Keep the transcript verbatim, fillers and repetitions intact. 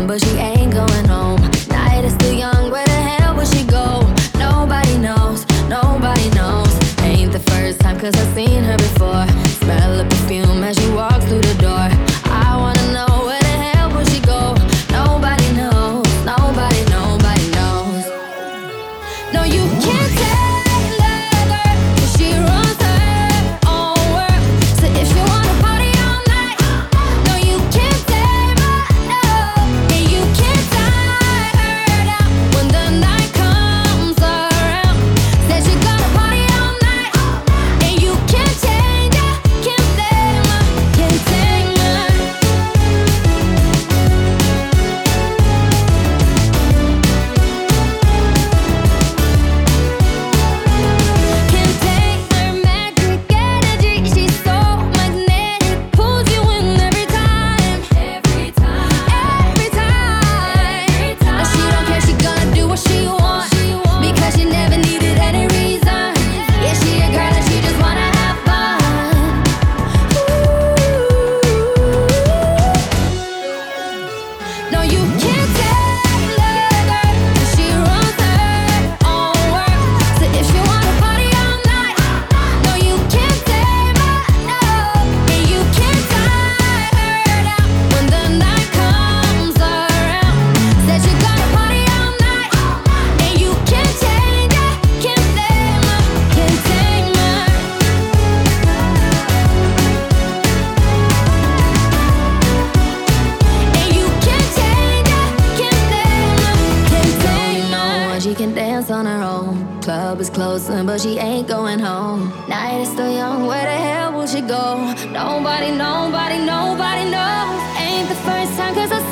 closing, but she ain't going home. Night is still young, where the hell will she go? Nobody knows, nobody knows. Ain't the first time, cause I've seen her before. Smell of perfume as she walks through the door. I wanna know, where the hell will she go? Nobody knows, nobody, nobody knows. No, you can't take love her, cause she runs her own world. So if you wanna party all night, no, you can't save her, no. And you can't tie her down when the night comes around. Said you gonna party all night, and you can't change her, can't blame her, can't tame her. Can't take her magic energy. She's so magnetic, pulls you in every time, every time, every time. And she don't care, she gonna do what she wants, because she never needed any reason. Yeah, she a girl and she just wanna have fun. No, you can't take love her, cause she runs her own world. So if you wanna party all night, no, you can't save her, no. And you can't tie her down when the night comes around. Said you gonna party all night, and you can't change her, can't blame her, can't tame her. And you can't change her, can't blame her, can't tame her. She can dance on her own. Club is closing, but she ain't going home. Night is still young, where the hell will she go? Nobody, nobody, nobody knows. Ain't the first time, cause I